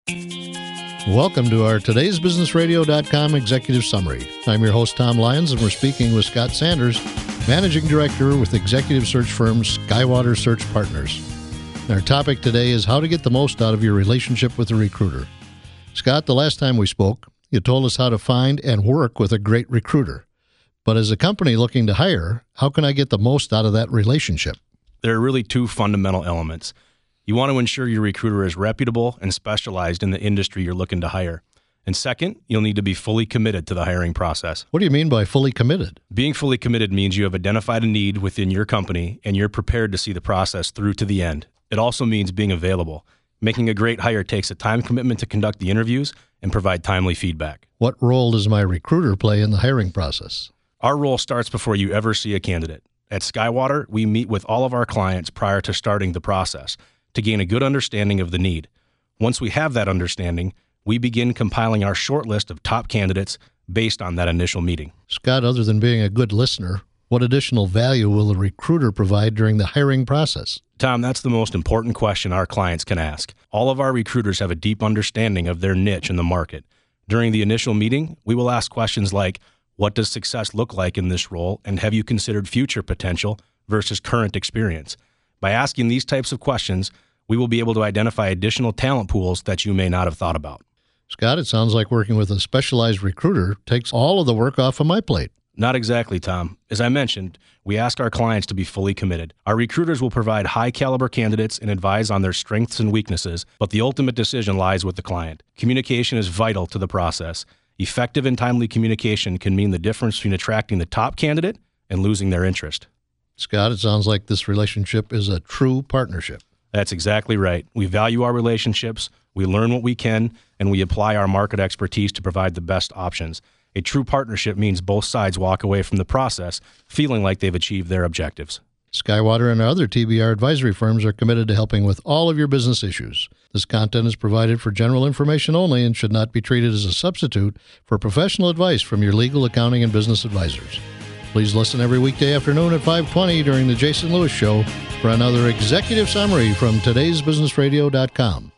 Welcome to our today'sbusinessradio.com executive summary. I'm your host, Tom Lyons, and we're speaking with Scott Sanders, Managing Director with executive search firm Skywater Search Partners. Our topic today is how to get the most out of your relationship with a recruiter. Scott, the last time we spoke, you told us how to find and work with a great recruiter. But as a company looking to hire, how can I get the most out of that relationship? There are really two fundamental elements. You want to ensure your recruiter is reputable and specialized in the industry you're looking to hire. And second, you'll need to be fully committed to the hiring process. What do you mean by fully committed? Being fully committed means you have identified a need within your company and you're prepared to see the process through to the end. It also means being available. Making a great hire takes a time commitment to conduct the interviews and provide timely feedback. What role does my recruiter play in the hiring process? Our role starts before you ever see a candidate. At Skywater, we meet with all of our clients prior to starting the process to gain a good understanding of the need. Once we have that understanding, we begin compiling our short list of top candidates based on that initial meeting. Scott, other than being a good listener, what additional value will a recruiter provide during the hiring process? Tom, that's the most important question our clients can ask. All of our recruiters have a deep understanding of their niche in the market. During the initial meeting, we will ask questions like, what does success look like in this role, and have you considered future potential versus current experience? By asking these types of questions, we will be able to identify additional talent pools that you may not have thought about. Scott, it sounds like working with a specialized recruiter takes all of the work off of my plate. Not exactly, Tom. As I mentioned, we ask our clients to be fully committed. Our recruiters will provide high-caliber candidates and advise on their strengths and weaknesses, but the ultimate decision lies with the client. Communication is vital to the process. Effective and timely communication can mean the difference between attracting the top candidate and losing their interest. Scott, it sounds like this relationship is a true partnership. That's exactly right. We value our relationships, we learn what we can, and we apply our market expertise to provide the best options. A true partnership means both sides walk away from the process feeling like they've achieved their objectives. Skywater and our other TBR advisory firms are committed to helping with all of your business issues. This content is provided for general information only and should not be treated as a substitute for professional advice from your legal, accounting, and business advisors. Please listen every weekday afternoon at 5:20 during the Jason Lewis Show for another executive summary from today'sbusinessradio.com.